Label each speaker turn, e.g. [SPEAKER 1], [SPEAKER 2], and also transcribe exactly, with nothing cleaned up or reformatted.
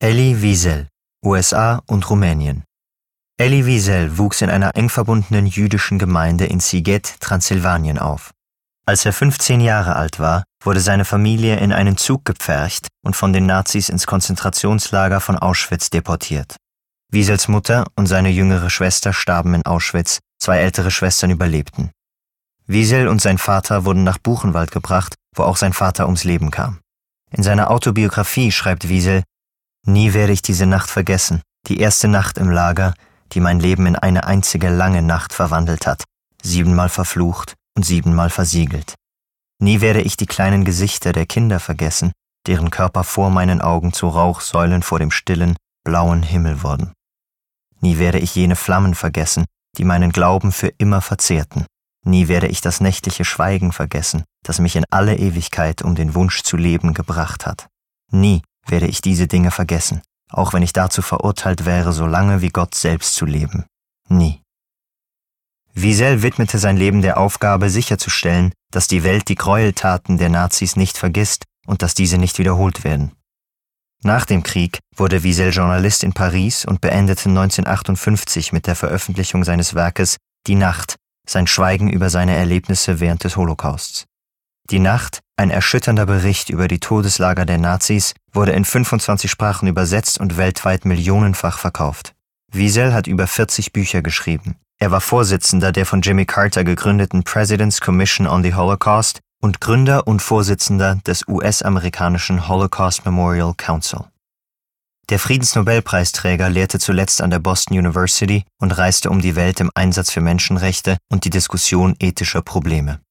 [SPEAKER 1] Elie Wiesel, U S A und Rumänien. Elie Wiesel wuchs in einer eng verbundenen jüdischen Gemeinde in Sighet, Transsilvanien auf. Als er fünfzehn Jahre alt war, wurde seine Familie in einen Zug gepfercht und von den Nazis ins Konzentrationslager von Auschwitz deportiert. Wiesels Mutter und seine jüngere Schwester starben in Auschwitz, zwei ältere Schwestern überlebten. Wiesel und sein Vater wurden nach Buchenwald gebracht, wo auch sein Vater ums Leben kam. In seiner Autobiografie schreibt Wiesel: Nie werde ich diese Nacht vergessen, die erste Nacht im Lager, die mein Leben in eine einzige lange Nacht verwandelt hat, siebenmal verflucht und siebenmal versiegelt. Nie werde ich die kleinen Gesichter der Kinder vergessen, deren Körper vor meinen Augen zu Rauchsäulen vor dem stillen, blauen Himmel wurden. Nie werde ich jene Flammen vergessen, die meinen Glauben für immer verzehrten. Nie werde ich das nächtliche Schweigen vergessen, das mich in alle Ewigkeit um den Wunsch zu leben gebracht hat. Nie werde ich diese Dinge vergessen, auch wenn ich dazu verurteilt wäre, so lange wie Gott selbst zu leben. Nie. Wiesel widmete sein Leben der Aufgabe, sicherzustellen, dass die Welt die Gräueltaten der Nazis nicht vergisst und dass diese nicht wiederholt werden. Nach dem Krieg wurde Wiesel Journalist in Paris und beendete neunzehnhundertachtundfünfzig mit der Veröffentlichung seines Werkes Die Nacht, sein Schweigen über seine Erlebnisse während des Holocausts. Die Nacht, ein erschütternder Bericht über die Todeslager der Nazis, wurde in fünfundzwanzig Sprachen übersetzt und weltweit millionenfach verkauft. Wiesel hat über vierzig Bücher geschrieben. Er war Vorsitzender der von Jimmy Carter gegründeten President's Commission on the Holocaust und Gründer und Vorsitzender des U S-amerikanischen Holocaust Memorial Council. Der Friedensnobelpreisträger lehrte zuletzt an der Boston University und reiste um die Welt im Einsatz für Menschenrechte und die Diskussion ethischer Probleme.